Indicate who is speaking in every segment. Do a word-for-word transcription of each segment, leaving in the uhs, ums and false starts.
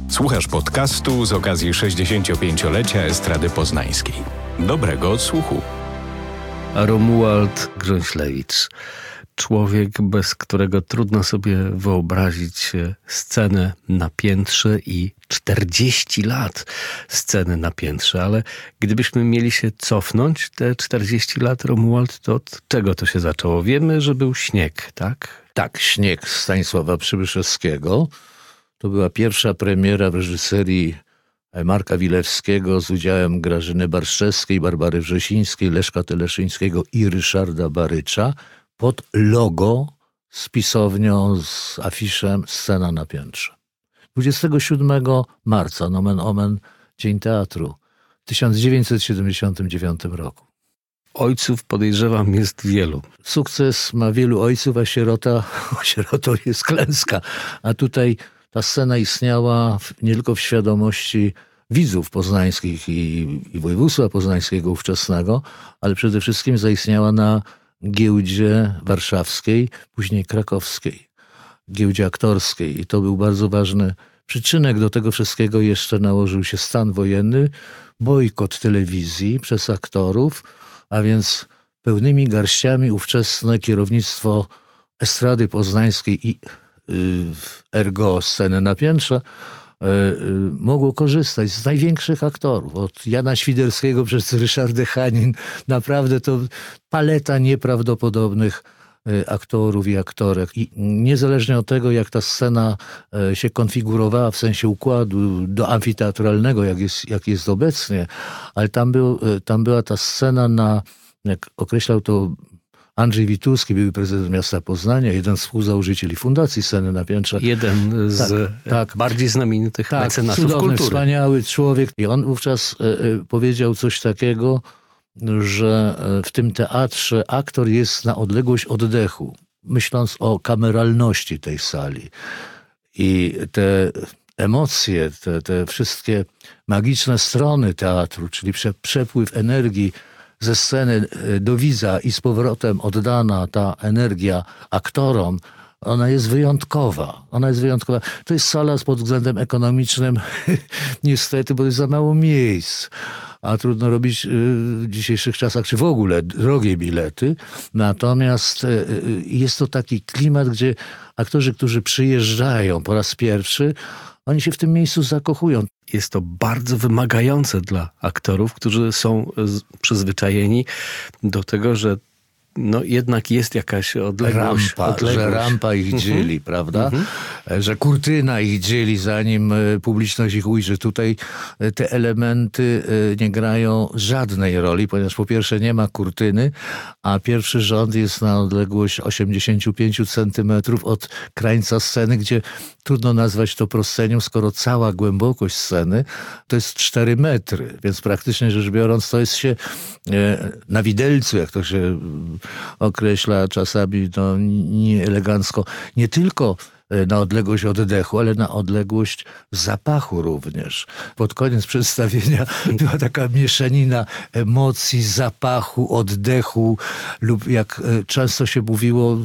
Speaker 1: Słuchasz podcastu z okazji sześćdziesięciopięciolecia Estrady Poznańskiej. Dobrego odsłuchu.
Speaker 2: Romuald Grząślewicz. Człowiek, bez którego trudno sobie wyobrazić scenę na piętrze i czterdzieści lat sceny na piętrze. Ale gdybyśmy mieli się cofnąć te czterdzieści lat, Romuald, to od czego to się zaczęło? Wiemy, że był Śnieg, tak?
Speaker 3: Tak, Śnieg Stanisława Przybyszewskiego. To była pierwsza premiera w reżyserii Marka Wilewskiego z udziałem Grażyny Barszczewskiej, Barbary Wrzesińskiej, Leszka Teleszyńskiego i Ryszarda Barycza pod logo z pisownią, z afiszem Scena na piętrze. dwudziestego siódmego marca, nomen omen, Dzień Teatru, w tysiąc dziewięćset siedemdziesiątym dziewiątym roku.
Speaker 2: Ojców, podejrzewam, jest wielu.
Speaker 3: Sukces ma wielu ojców, a sierota, sierotą jest klęska. A tutaj ta scena istniała w, nie tylko w świadomości widzów poznańskich i, i województwa poznańskiego ówczesnego, ale przede wszystkim zaistniała na giełdzie warszawskiej, później krakowskiej, giełdzie aktorskiej. I to był bardzo ważny przyczynek do tego wszystkiego. Jeszcze nałożył się stan wojenny, bojkot telewizji przez aktorów, a więc pełnymi garściami ówczesne kierownictwo Estrady Poznańskiej i ergo Sceny na piętrze mogło korzystać z największych aktorów. Od Jana Świderskiego przez Ryszardę Hanin. Naprawdę to paleta nieprawdopodobnych aktorów i aktorek. I niezależnie od tego, jak ta scena się konfigurowała w sensie układu do amfiteatralnego, jak jest, jak jest obecnie, ale tam, był, tam była ta scena na, jak określał to Andrzej Witulski, były prezydent miasta Poznania, jeden z współzałożycieli Fundacji Sceny na piętrze.
Speaker 2: Jeden z tak, tak, bardziej znamienitych
Speaker 3: tak,
Speaker 2: mecenasów
Speaker 3: cudowny,
Speaker 2: kultury. Wspaniały
Speaker 3: człowiek. I on wówczas y, y, powiedział coś takiego, że w tym teatrze aktor jest na odległość oddechu, myśląc o kameralności tej sali. I te emocje, te, te wszystkie magiczne strony teatru, czyli prze, przepływ energii ze sceny do widza i z powrotem oddana ta energia aktorom, ona jest wyjątkowa. Ona jest wyjątkowa. To jest sala pod względem ekonomicznym niestety, bo jest za mało miejsc. A trudno robić w dzisiejszych czasach, czy w ogóle drogie bilety. Natomiast jest to taki klimat, gdzie aktorzy, którzy przyjeżdżają po raz pierwszy, oni się w tym miejscu zakochują.
Speaker 2: Jest to bardzo wymagające dla aktorów, którzy są przyzwyczajeni do tego, że no jednak jest jakaś odległość.
Speaker 3: Rampa, odległość. Że rampa ich dzieli, prawda? Że kurtyna ich dzieli, zanim publiczność ich ujrzy. Tutaj te elementy nie grają żadnej roli, ponieważ po pierwsze nie ma kurtyny, a pierwszy rząd jest na odległość osiemdziesiąt pięć centymetrów od krańca sceny, gdzie trudno nazwać to proscenią, skoro cała głębokość sceny to jest cztery metry. Więc praktycznie rzecz biorąc, to jest się na widelcu, jak to się określa czasami no, nieelegancko, nie tylko na odległość oddechu, ale na odległość zapachu również. Pod koniec przedstawienia była taka mieszanina emocji, zapachu, oddechu lub jak często się mówiło,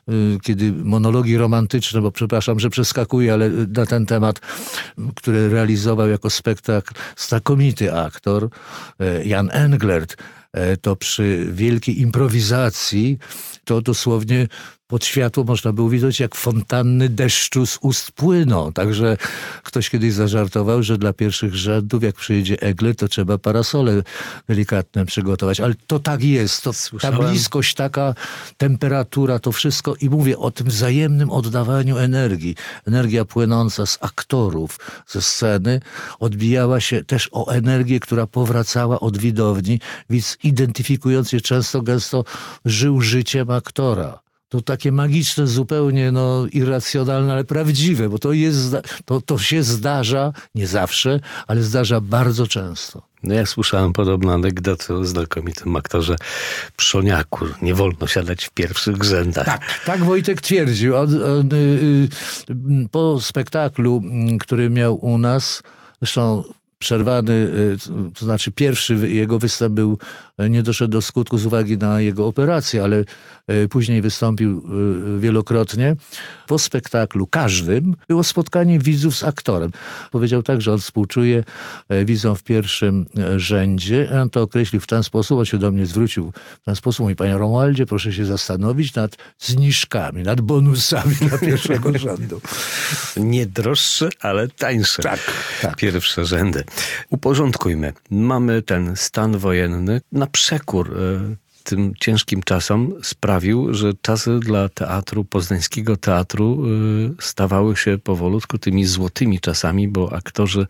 Speaker 3: kiedy monologi romantyczne, bo przepraszam, że przeskakuję, ale na ten temat, który realizował jako spektakl znakomity aktor Jan Englert, to przy wielkiej improwizacji to dosłownie pod światło można było widzieć, jak fontanny deszczu z ust płyną. Także ktoś kiedyś zażartował, że dla pierwszych rzędów, jak przyjedzie Eglet, to trzeba parasole delikatne przygotować. Ale to tak jest. To, ta bliskość, taka temperatura, to wszystko. I mówię o tym wzajemnym oddawaniu energii. Energia płynąca z aktorów, ze sceny, odbijała się też o energię, która powracała od widowni. Widz, identyfikując się często, gęsto, żył życiem aktora. To takie magiczne, zupełnie no, irracjonalne, ale prawdziwe, bo to, jest, to, to się zdarza, nie zawsze, ale zdarza bardzo często.
Speaker 2: No ja słyszałem podobną anegdotę o znakomitym aktorze Przoniaku. Nie wolno siadać w pierwszych rzędach.
Speaker 3: Tak, tak Wojtek twierdził. On, on, y, y, po spektaklu, który miał u nas, zresztą przerwany, to znaczy pierwszy jego występ był, nie doszedł do skutku z uwagi na jego operację, ale później wystąpił wielokrotnie. Po spektaklu każdym było spotkanie widzów z aktorem. Powiedział tak, że on współczuje widzom w pierwszym rzędzie. On to określił w ten sposób, on się do mnie zwrócił w ten sposób. Mówi: panie Romualdzie, proszę się zastanowić nad zniżkami, nad bonusami dla pierwszego rzędu.
Speaker 2: Nie droższe, ale tańsze.
Speaker 3: Tak, tak.
Speaker 2: Pierwsze rzędy. Uporządkujmy. Mamy ten stan wojenny na przekór tym ciężkim czasom sprawił, że czasy dla teatru, poznańskiego teatru stawały się powolutku tymi złotymi czasami, bo aktorzy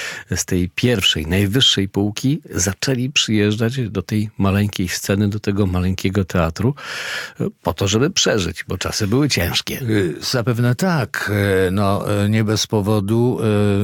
Speaker 2: z tej pierwszej, najwyższej półki zaczęli przyjeżdżać do tej maleńkiej sceny, do tego maleńkiego teatru po to, żeby przeżyć, bo czasy były ciężkie.
Speaker 3: Zapewne tak. No, nie bez powodu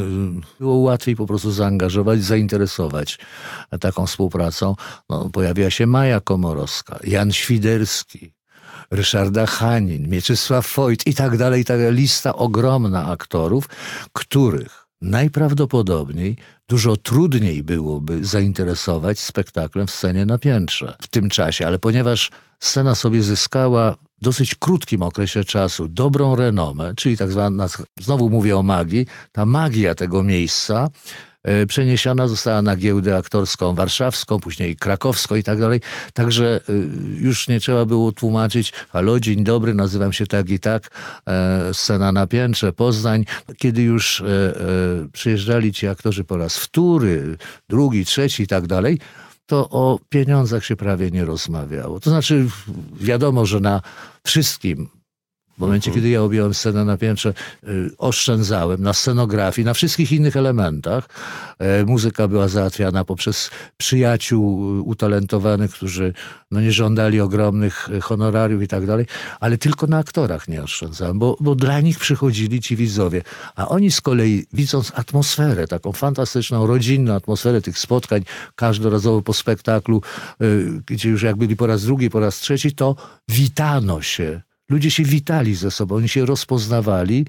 Speaker 3: było łatwiej po prostu zaangażować, zainteresować taką współpracą. No, pojawiła się Maja Komorowska, Jan Świderski, Ryszarda Hanin, Mieczysław Foyt i tak dalej, i tak dalej. Lista ogromna aktorów, których najprawdopodobniej dużo trudniej byłoby zainteresować spektaklem w scenie na piętrze w tym czasie, ale ponieważ scena sobie zyskała w dosyć krótkim okresie czasu dobrą renomę, czyli tak zwana, znowu mówię o magii, ta magia tego miejsca przeniesiona została na giełdę aktorską warszawską, później krakowską i tak dalej. Także już nie trzeba było tłumaczyć: halo, dzień dobry, nazywam się tak i tak, e, scena na piętrze, Poznań. Kiedy już e, e, przyjeżdżali ci aktorzy po raz wtóry, drugi, trzeci i tak dalej, to o pieniądzach się prawie nie rozmawiało. To znaczy wiadomo, że na wszystkim, w momencie, kiedy ja objąłem scenę na piętrze, y, oszczędzałem na scenografii, na wszystkich innych elementach. E, muzyka była załatwiana poprzez przyjaciół utalentowanych, którzy no, nie żądali ogromnych honorariów i tak dalej, ale tylko na aktorach nie oszczędzałem, bo, bo dla nich przychodzili ci widzowie. A oni z kolei, widząc atmosferę, taką fantastyczną, rodzinną atmosferę tych spotkań, każdorazowo po spektaklu, y, gdzie już jak byli po raz drugi, po raz trzeci, to witano się. Ludzie się witali ze sobą, oni się rozpoznawali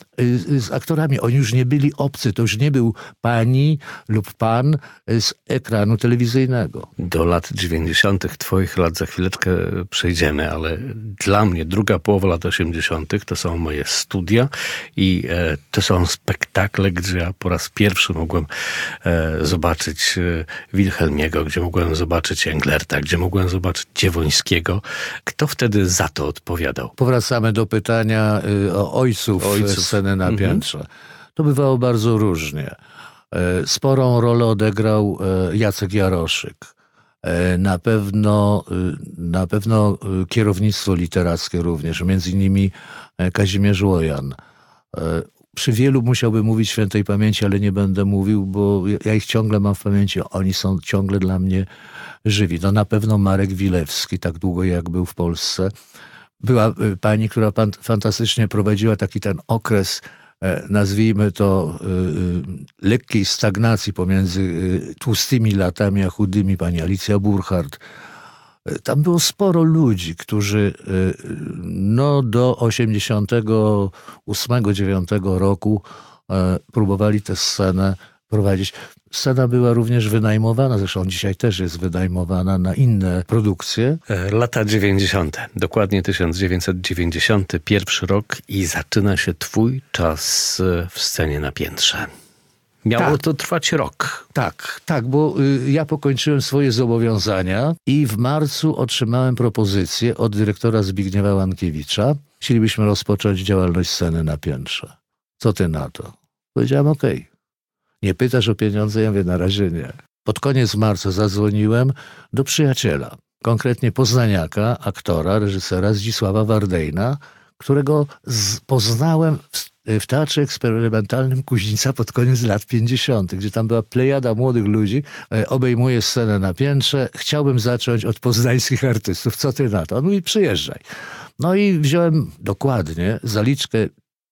Speaker 3: z aktorami. Oni już nie byli obcy, to już nie był pani lub pan z ekranu telewizyjnego.
Speaker 2: Do lat dziewięćdziesiątych, twoich lat za chwileczkę przejdziemy, ale dla mnie druga połowa lat osiemdziesiątych to są moje studia i e, to są spektakle, gdzie ja po raz pierwszy mogłem e, zobaczyć e, Wilhelmiego, gdzie mogłem zobaczyć Englerta, gdzie mogłem zobaczyć Dziewońskiego. Kto wtedy za to odpowiadał?
Speaker 3: Powracamy do pytania y, o ojców, ojców. sceny na piętrze. Mhm. To bywało bardzo różnie. Sporą rolę odegrał Jacek Jaroszyk. Na pewno, na pewno kierownictwo literackie również, między innymi Kazimierz Łojan. Przy wielu musiałbym mówić świętej pamięci, ale nie będę mówił, bo ja ich ciągle mam w pamięci. Oni są ciągle dla mnie żywi. No na pewno Marek Wilewski, tak długo jak był w Polsce. Była pani, która pan, fantastycznie prowadziła taki ten okres, nazwijmy to, y, lekkiej stagnacji pomiędzy y, tłustymi latami a chudymi, pani Alicja Burchardt. Tam było sporo ludzi, którzy y, no, do osiemdziesiątego ósmego dziewiątego roku y, próbowali tę scenę prowadzić. Scena była również wynajmowana, zresztą dzisiaj też jest wynajmowana na inne produkcje.
Speaker 2: Lata dziewięćdziesiąte, dokładnie tysiąc dziewięćset dziewięćdziesiąty pierwszy rok i zaczyna się twój czas w scenie na piętrze. Miało tak. to trwać rok.
Speaker 3: Tak, tak, bo y, ja pokończyłem swoje zobowiązania i w marcu otrzymałem propozycję od dyrektora Zbigniewa Łankiewicza. Chcielibyśmy rozpocząć działalność sceny na piętrze. Co ty na to? Powiedziałem okej. Okay. Nie pytasz o pieniądze? Ja mówię, na razie nie. Pod koniec marca zadzwoniłem do przyjaciela, konkretnie poznaniaka, aktora, reżysera Zdzisława Wardejna, którego z, poznałem w, w Teatrze Eksperymentalnym Kuźnica pod koniec lat pięćdziesiątych, gdzie tam była plejada młodych ludzi. E, obejmuje scenę na piętrze. Chciałbym zacząć od poznańskich artystów. Co ty na to? On mówi, przyjeżdżaj. No i wziąłem dokładnie zaliczkę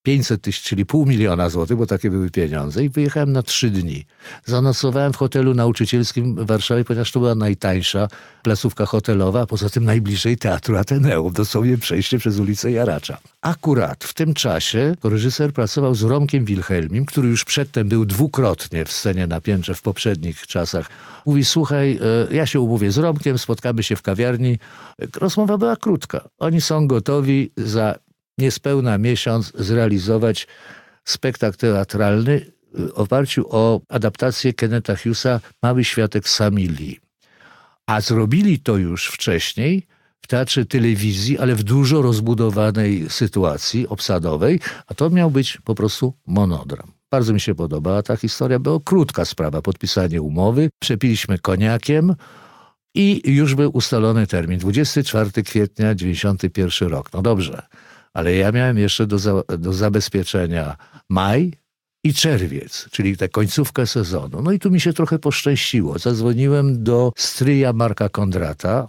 Speaker 3: pięćset tysięcy, czyli pół miliona złotych, bo takie były pieniądze i wyjechałem na trzy dni. Zanocowałem w hotelu nauczycielskim w Warszawie, ponieważ to była najtańsza placówka hotelowa, a poza tym najbliżej Teatru Ateneum, dosłownie przejście przez ulicę Jaracza. Akurat w tym czasie reżyser pracował z Romkiem Wilhelmim, który już przedtem był dwukrotnie w Scenie na Piętrze w poprzednich czasach. Mówi, słuchaj, ja się umówię z Romkiem, spotkamy się w kawiarni. Rozmowa była krótka. Oni są gotowi za niespełna miesiąc zrealizować spektakl teatralny w oparciu o adaptację Kennetha Hughesa Mały światek Sammy Lee. A zrobili to już wcześniej w Teatrze Telewizji, ale w dużo rozbudowanej sytuacji obsadowej, a to miał być po prostu monodram. Bardzo mi się podobała ta historia, była krótka sprawa, podpisanie umowy, przepiliśmy koniakiem i już był ustalony termin, dwudziestego czwartego kwietnia dziewięćdziesiąty pierwszy rok. No dobrze, ale ja miałem jeszcze do, za, do zabezpieczenia maj i czerwiec, czyli tę końcówkę sezonu. No i tu mi się trochę poszczęściło. Zadzwoniłem do stryja Marka Kondrata,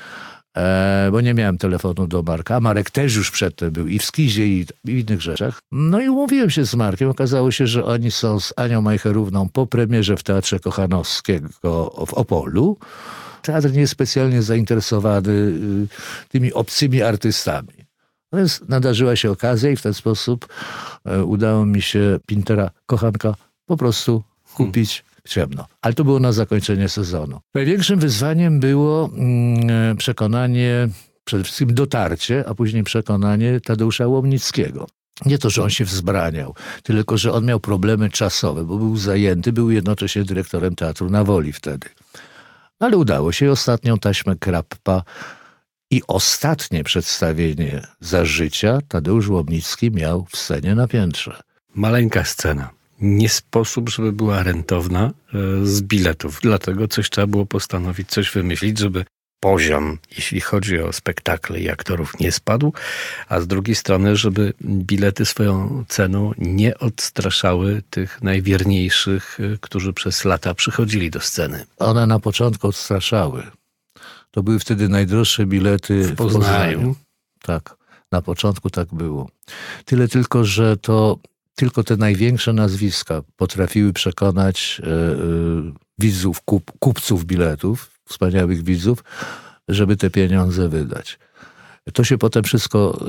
Speaker 3: e, bo nie miałem telefonu do Marka. A Marek też już przedtem był i w Skizie, i w innych rzeczach. No i umówiłem się z Markiem. Okazało się, że oni są z Anią Majcherówną po premierze w Teatrze Kochanowskiego w Opolu. Teatr nie jest specjalnie zainteresowany y, tymi obcymi artystami. No więc nadarzyła się okazja i w ten sposób e, udało mi się Pintera Kochanka po prostu kupić w ciemno. Ale to było na zakończenie sezonu. Największym wyzwaniem było mm, przekonanie, przede wszystkim dotarcie, a później przekonanie Tadeusza Łomnickiego. Nie to, że on się wzbraniał, tylko że on miał problemy czasowe, bo był zajęty, był jednocześnie dyrektorem Teatru na Woli wtedy. Ale udało się i ostatnią taśmę Krappa i ostatnie przedstawienie Za życia Tadeusz Łomnicki miał w Scenie na Piętrze.
Speaker 2: Maleńka scena. Nie sposób, żeby była rentowna z biletów. Dlatego coś trzeba było postanowić, coś wymyślić, żeby poziom, jeśli chodzi o spektakle i aktorów, nie spadł, a z drugiej strony, żeby bilety swoją ceną nie odstraszały tych najwierniejszych, którzy przez lata przychodzili do sceny.
Speaker 3: One na początku odstraszały. To były wtedy najdroższe bilety
Speaker 2: w Poznaniu. w Poznaniu.
Speaker 3: Tak, na początku tak było. Tyle tylko, że to tylko te największe nazwiska potrafiły przekonać e, e, widzów, kup, kupców biletów, wspaniałych widzów, żeby te pieniądze wydać. To się potem wszystko e,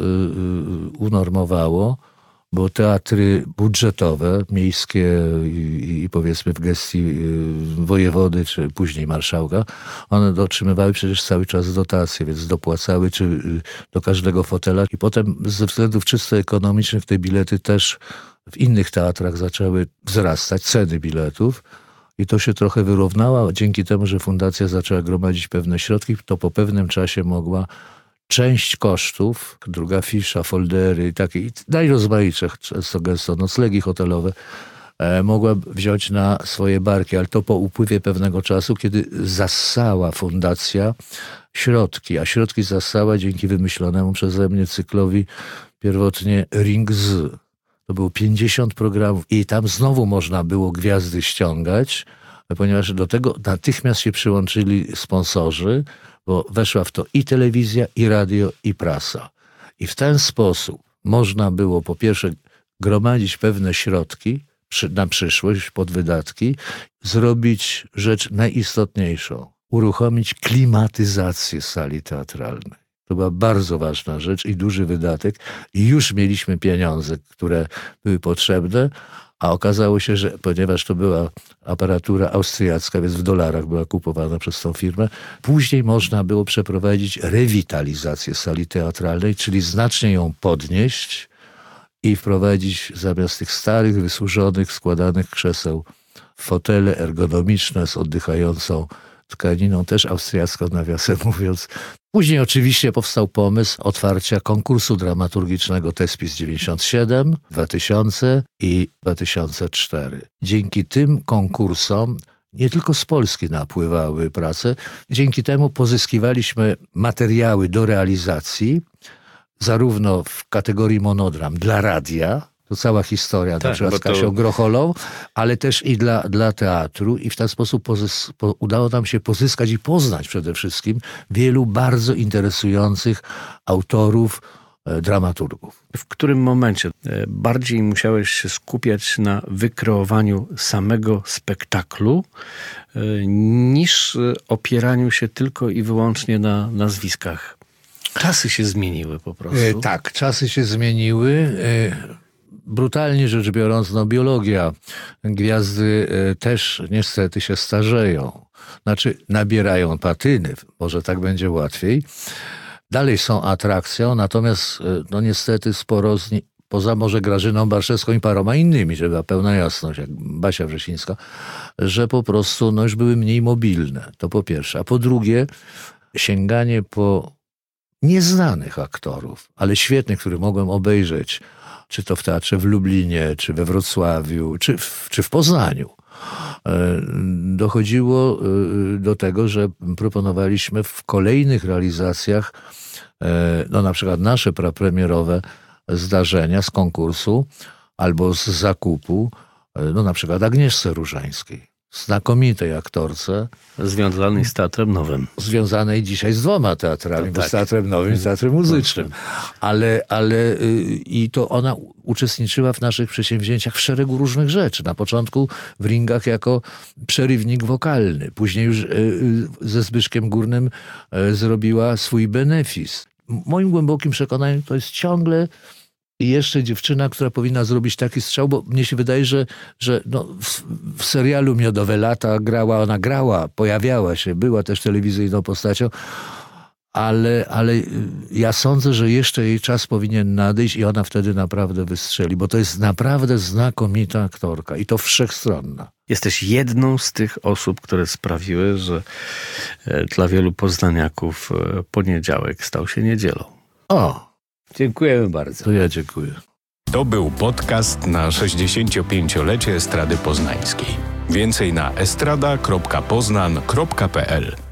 Speaker 3: unormowało, bo teatry budżetowe, miejskie i, i powiedzmy w gestii wojewody, czy później marszałka, one otrzymywały przecież cały czas dotacje, więc dopłacały czy do każdego fotela. I potem ze względów czysto ekonomicznych te bilety też w innych teatrach zaczęły wzrastać, ceny biletów. I to się trochę wyrównało. Dzięki temu, że fundacja zaczęła gromadzić pewne środki, to po pewnym czasie mogła część kosztów, druga fisza, foldery i takie najrozmaitsze, często gęsto noclegi hotelowe, e, mogła wziąć na swoje barki, ale to po upływie pewnego czasu, kiedy zassała fundacja środki, a środki zassała dzięki wymyślonemu przeze mnie cyklowi pierwotnie Ring Z. To było pięćdziesiąt programów i tam znowu można było gwiazdy ściągać, ponieważ do tego natychmiast się przyłączyli sponsorzy, bo weszła w to i telewizja, i radio, i prasa. I w ten sposób można było po pierwsze gromadzić pewne środki na przyszłość, pod wydatki, zrobić rzecz najistotniejszą, uruchomić klimatyzację sali teatralnej. To była bardzo ważna rzecz i duży wydatek. I już mieliśmy pieniądze, które były potrzebne, a okazało się, że ponieważ to była aparatura austriacka, więc w dolarach była kupowana przez tą firmę, później można było przeprowadzić rewitalizację sali teatralnej, czyli znacznie ją podnieść i wprowadzić zamiast tych starych, wysłużonych, składanych krzeseł fotele ergonomiczne z oddychającą tkaniną, też austriacką, nawiasem mówiąc. Później oczywiście powstał pomysł otwarcia konkursu dramaturgicznego Tespis dziewięćdziesiąt siedem, dwa tysiące i dwa tysiące cztery. Dzięki tym konkursom nie tylko z Polski napływały prace, dzięki temu pozyskiwaliśmy materiały do realizacji, zarówno w kategorii monodram dla radia, to cała historia, tak, na przykład z Kasią to... Grocholą, ale też i dla, dla teatru i w ten sposób pozys- po, udało nam się pozyskać i poznać przede wszystkim wielu bardzo interesujących autorów dramaturgów.
Speaker 2: W którym momencie bardziej musiałeś się skupiać na wykreowaniu samego spektaklu, niż opieraniu się tylko i wyłącznie na nazwiskach? Czasy się zmieniły po prostu.
Speaker 3: E, tak, czasy się zmieniły. E, brutalnie rzecz biorąc, no biologia, gwiazdy e, też niestety się starzeją. Znaczy nabierają patyny, może tak będzie łatwiej. Dalej są atrakcją, natomiast e, no niestety sporo z nich, poza może Grażyną Barszewską i paroma innymi, żeby była pełna jasność, jak Basia Wrzesińska, że po prostu no już były mniej mobilne. To po pierwsze. A po drugie, sięganie po nieznanych aktorów, ale świetnych, których mogłem obejrzeć, czy to w teatrze w Lublinie, czy we Wrocławiu, czy w, czy w Poznaniu. Dochodziło do tego, że proponowaliśmy w kolejnych realizacjach, no na przykład nasze prapremierowe zdarzenia z konkursu albo z zakupu, no na przykład Agnieszce Różańskiej. Znakomitej aktorce.
Speaker 2: Związanej z Teatrem Nowym.
Speaker 3: Związanej dzisiaj z dwoma teatrami,
Speaker 2: to
Speaker 3: bo
Speaker 2: tak.
Speaker 3: z Teatrem Nowym i z Teatrem Muzycznym. Ale, ale i to ona uczestniczyła w naszych przedsięwzięciach w szeregu różnych rzeczy. Na początku w ringach jako przerywnik wokalny. Później już ze Zbyszkiem Górnym zrobiła swój benefis. Moim głębokim przekonaniem to jest ciągle i jeszcze dziewczyna, która powinna zrobić taki strzał, bo mnie się wydaje, że, że no w, w serialu Miodowe Lata grała, ona grała, pojawiała się, była też telewizyjną postacią, ale, ale ja sądzę, że jeszcze jej czas powinien nadejść i ona wtedy naprawdę wystrzeli, bo to jest naprawdę znakomita aktorka i to wszechstronna.
Speaker 2: Jesteś jedną z tych osób, które sprawiły, że dla wielu poznaniaków poniedziałek stał się niedzielą.
Speaker 3: O!
Speaker 2: Dziękujemy bardzo.
Speaker 3: To ja dziękuję.
Speaker 1: To był podcast na sześćdziesięciopięciolecie Estrady Poznańskiej. Więcej na estrada kropka poznan kropka p l.